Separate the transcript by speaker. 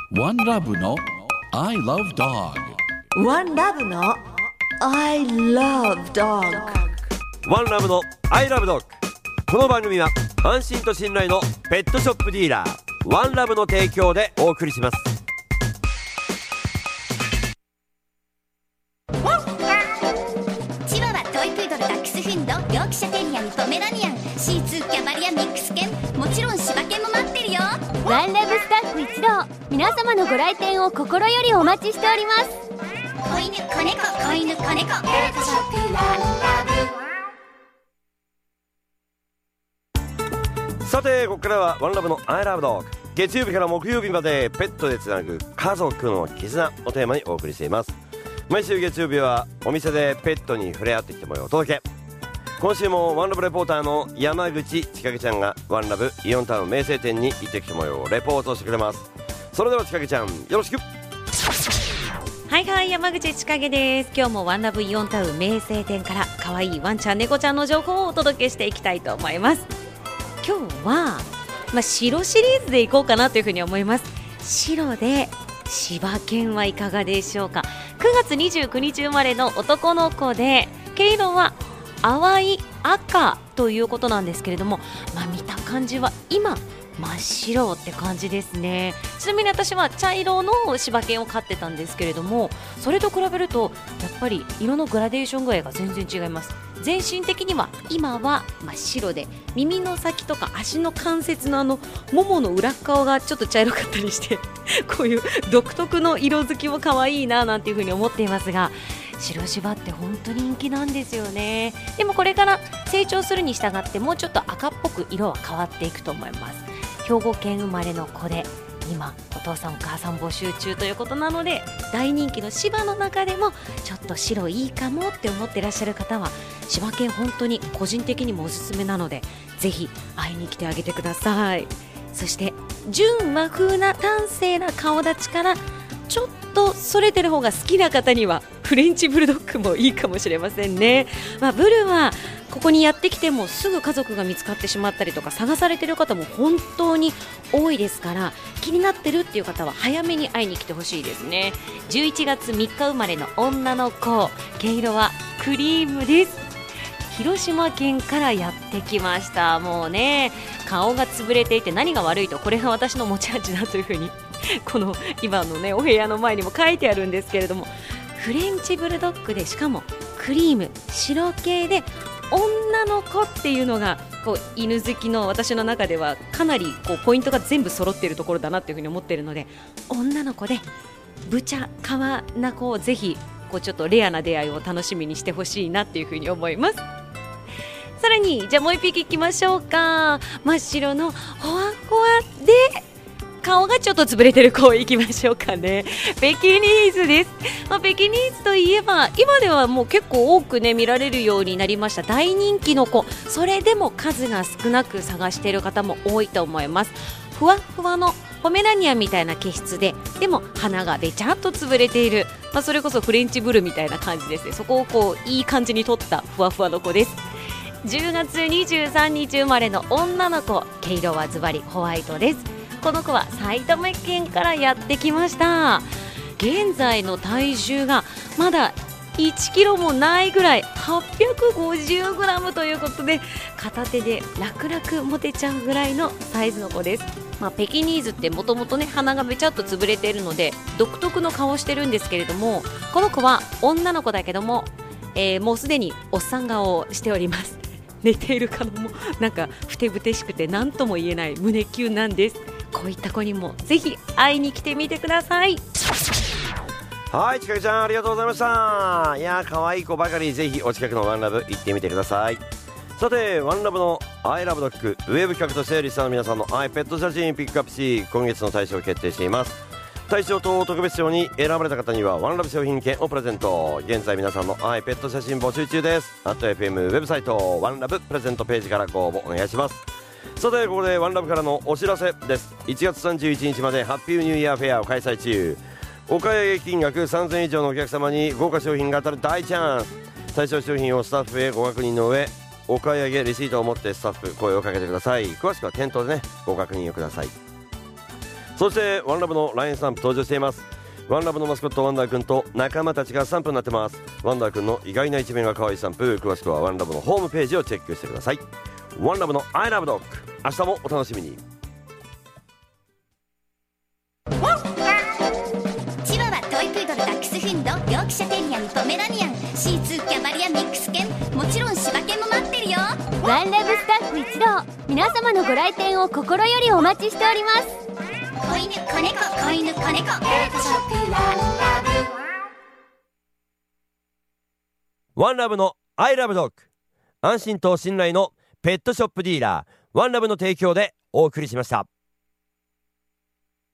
Speaker 1: ワンラブの I love dog。
Speaker 2: ワンラブの I love dog。
Speaker 3: ワンラブの I love dog。 この番組は安心と信頼のペットショップディーラーワンラブの提供でお送りします。
Speaker 4: チワワ、トイプードル、ダックスフンド、ヨークシャテリアン、ポメラニアン、シーツー、キャバリア、ミックス犬、もちろん柴犬も待ってるよ。
Speaker 5: ワンラブスタッフ一同、皆様のご来店を心よりお待ちしております。
Speaker 4: 子犬、子猫、子犬、子猫、ペットショップワンラブ。
Speaker 3: さて、ここからはワンラブの I love dog。 月曜日から木曜日までペットでつなぐ家族の絆をテーマにお送りしています。毎週月曜日はお店でペットに触れ合ってきてもらうお届け。今週もワンラブレポーターの山口千景ちゃんがワンラブイオンタウン名声店に行ってきてもらうレポートをしてくれます。それでは千景ちゃん、よろしく。
Speaker 6: はいはい、山口千景です。今日もワンラブイオンタウン名声店から可愛いワンちゃん猫ちゃんの情報をお届けしていきたいと思います。今日は、白シリーズでいこうかなというふうに思います。白で柴犬はいかがでしょうか。9月29日生まれの男の子で、毛色は淡い赤ということなんですけれども、見た感じは今真っ白って感じですね。ちなみに私は茶色の柴犬を飼ってたんですけれども、それと比べるとやっぱり色のグラデーション具合が全然違います。全身的には今は真っ白で、耳の先とか足の関節のももの裏側がちょっと茶色かったりしてこういう独特の色づきも可愛いななんていうふうに思っていますが、白柴って本当に人気なんですよね。でもこれから成長するに従ってもうちょっと赤っぽく色は変わっていくと思います。兵庫県生まれの子で、今お父さんお母さん募集中ということなので、大人気の柴の中でもちょっと白いいかもって思ってらっしゃる方は、柴犬本当に個人的にもおすすめなので、ぜひ会いに来てあげてください。そして純和風な端正な顔立ちからちょっとそれてる方が好きな方にはフレンチブルドッグもいいかもしれませんね。ブルはここにやってきてもすぐ家族が見つかってしまったりとか、探されている方も本当に多いですから、気になってるっていう方は早めに会いに来てほしいですね。11月3日生まれの女の子、毛色はクリームです。広島県からやってきました。もうね、顔が潰れていて何が悪いと、これが私の持ち味だというふうにこの今のねお部屋の前にも書いてあるんですけれども、フレンチブルドッグで、しかもクリーム白系で女の子っていうのが犬好きの私の中ではかなりポイントが全部揃っているところだなというふうに思っているので、女の子でブチャカワな子をぜひちょっとレアな出会いを楽しみにしてほしいなっていうふうに思います。さらにじゃあもう一匹いきましょうか。真っ白のホワホワで顔がちょっと潰れてる子いきましょうかね。ペキニーズです。ペキニーズといえば今ではもう結構多くね見られるようになりました。大人気の子、それでも数が少なく探している方も多いと思います。ふわふわのポメラニアンみたいな毛質で、でも鼻がべちゃっと潰れている、それこそフレンチブルみたいな感じですね。そこをいい感じに取ったふわふわの子です。10月23日生まれの女の子、毛色はズバリホワイトです。この子は埼玉県からやってきました。現在の体重がまだ1キロもないぐらい、850グラムということで、片手で楽々持てちゃうぐらいのサイズの子です。ペキニーズってもともとね鼻がべちゃっと潰れているので独特の顔をしてるんですけれども、この子は女の子だけども、もうすでにおっさん顔をしております。寝ている顔もなんかふてぶてしくて何とも言えない胸キュンなんです。こういった子にもぜひ会いに来てみてください。
Speaker 3: はい、ちかけちゃんありがとうございました。いやー可愛い子ばかり、ぜひお近くのワンラブ行ってみてください。さて、ワンラブの I love dog ウェブ企画としてリスナーの皆さんの愛ペット写真ピックアップし、今月の大賞を決定しています。大賞と特別賞に選ばれた方にはワンラブ商品券をプレゼント。現在皆さんの愛ペット写真募集中です。@FM ウェブサイトワンラブプレゼントページからご応募お願いします。さて、ここでワンラブからのお知らせです。1月31日までハッピーニューイヤーフェアを開催中。お買い上げ金額3000以上のお客様に豪華商品が当たる大チャンス。対象商品をスタッフへご確認の上、お買い上げレシートを持ってスタッフ声をかけてください。詳しくは店頭でねご確認をください。 そしてワンラブの LINE スタンプ登場しています。ワンラブのマスコットワンダーくんと仲間たちがスタンプになってます。ワンダーくんの意外な一面が可愛いスタンプ、詳しくはワンラブのホームページをチェックしてください。ワンラブの I love dog、 明日もお楽しみに。
Speaker 4: チワワ、トイプードル、ダックスフンド、ヨークシャテリアにポメラニアン、シーツー、キャバリア、ミックス犬、もちろん柴犬も待ってるよ。
Speaker 5: ワンラブスタッフ一同、皆様のご来店を心よりお待ちしております。
Speaker 4: 子犬、子猫、子犬、子猫、ペットショップワ
Speaker 3: ワンラブの I love dog、 安心と信頼のペットショップディーラーワンラブの提供でお送りしました。